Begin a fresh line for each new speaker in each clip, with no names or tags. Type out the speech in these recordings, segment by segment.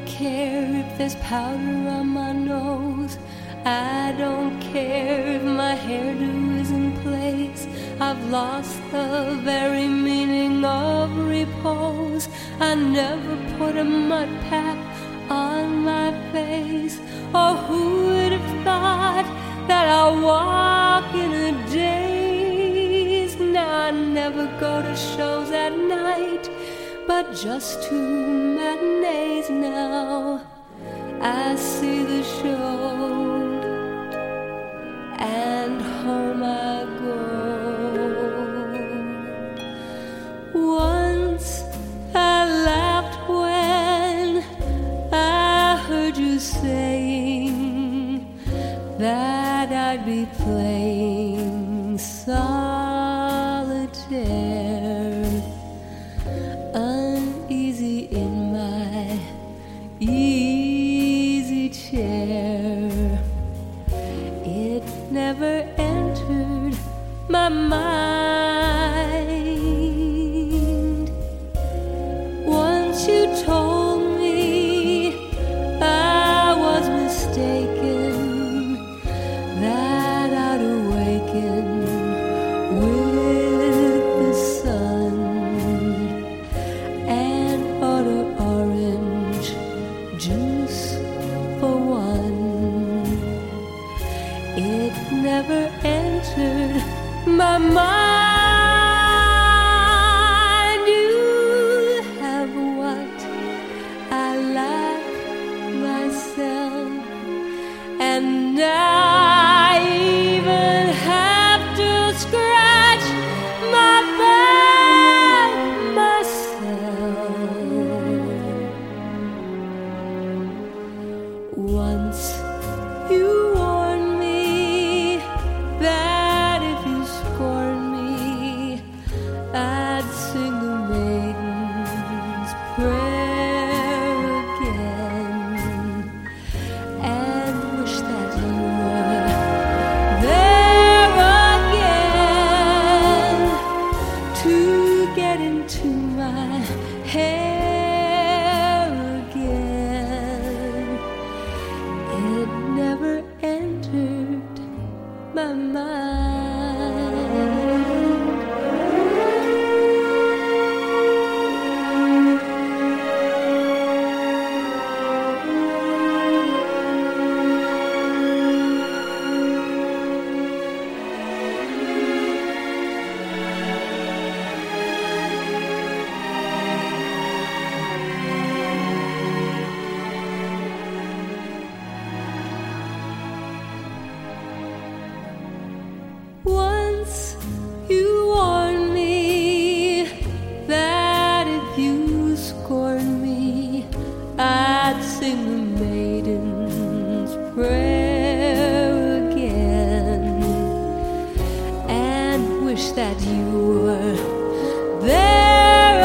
care if there's powder on my nose. I don't care if my hairdo is in place. I've lost the very meaning of repose. I never put a mud pack on my face. Oh, who would have thought that I'll walk in a daze? Now I never go to shows at night, but just to matinees now. I see the show and home I go. Once I laughed when I heard you saying that I'd be playing solitaire, uneasy in my easy chair. It never entered my mind. Once you told me I was mistaken, that I'd awaken with the sun and order orange juice for one. It never entered my mind. You have what I lack myself, and I even have to scratch my back myself. Once you warned me that if you scorned me, I'd sing the maiden's prayer again, and wish that you were there again to get into my hair again. It never entered my mind. Once you warned me that if you scorned me, I'd sing the maiden's prayer again, and wish that you were there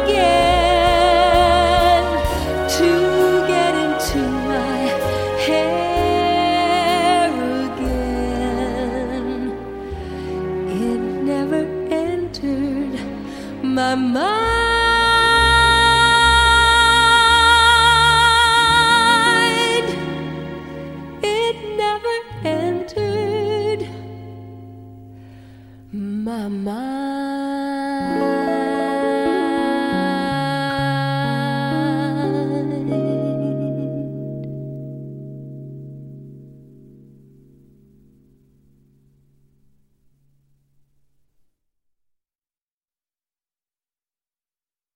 again to get into my hair again. It never entered my mind. It never entered my mind.